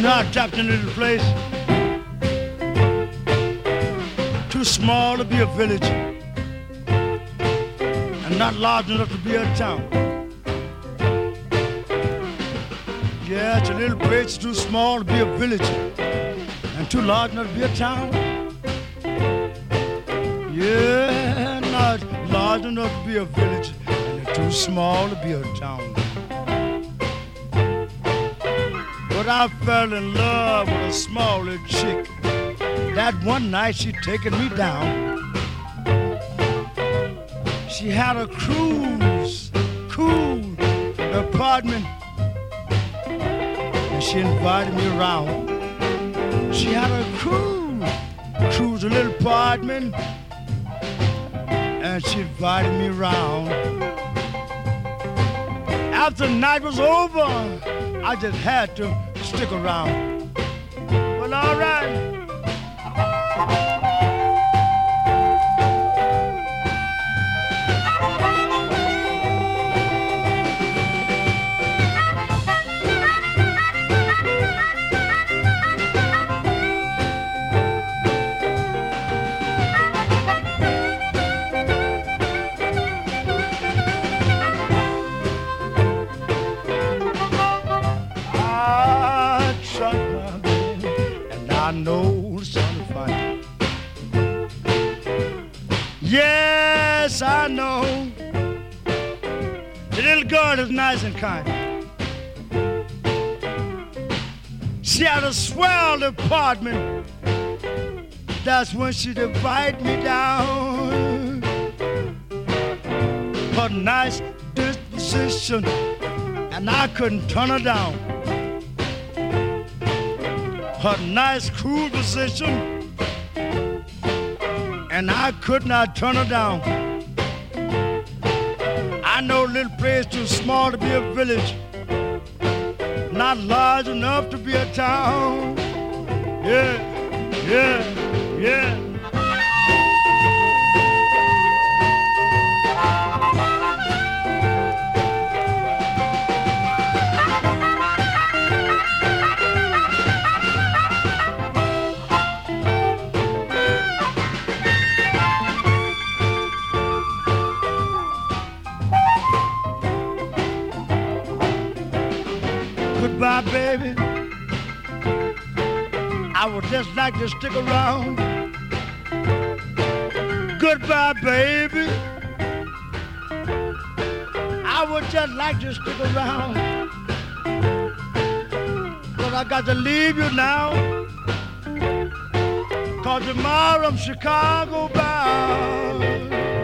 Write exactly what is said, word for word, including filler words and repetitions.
I dropped into the place too small to be a village and not large enough to be a town. Yeah, it's a little place too small to be a village and too large enough to be a town. Yeah, not large enough to be a village and too small to be a town. But I fell in love with a small little chick. That one night she taken me down. She had a cruise, cool apartment, and she invited me around. She had a cruise, cruise a little apartment, and she invited me around. After the night was over, I just had to stick around. Well, all right. I know something fine. Yes, I know. The little girl is nice and kind. She had a swell apartment. That's when she invited me down. Her nice disposition, and I couldn't turn her down. Her nice, cool position, and I could not turn her down. I know a little place too small to be a village, not large enough to be a town. Yeah, yeah, yeah. Goodbye, baby. I would just like to stick around. Goodbye, baby. I would just like to stick around. But I got to leave you now, 'cause tomorrow I'm Chicago bound.